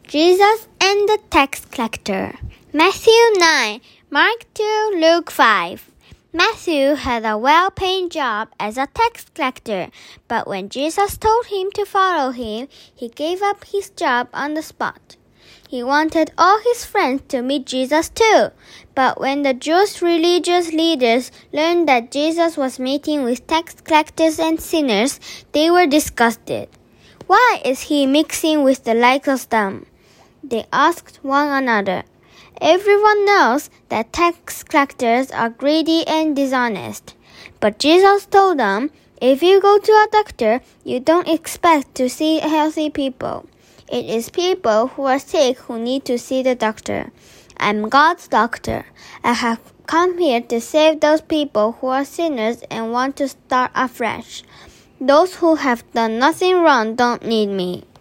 Jesus and the tax collector. Matthew 9, Mark 2, Luke 5. Matthew had a well-paying job as a tax collector, but when Jesus told him to follow him, he gave up his job on the spot. He wanted all his friends to meet Jesus too, but when the Jewish religious leaders learned that Jesus was meeting with tax collectors and sinners, they were disgusted. Why is he mixing with the likes of them? They asked one another. Everyone knows that tax collectors are greedy and dishonest. But Jesus told them, if you go to a doctor, you don't expect to see healthy people. It is people who are sick who need to see the doctor. I'm God's doctor. I have come here to save those people who are sinners and want to start afresh. Those who have done nothing wrong don't need me.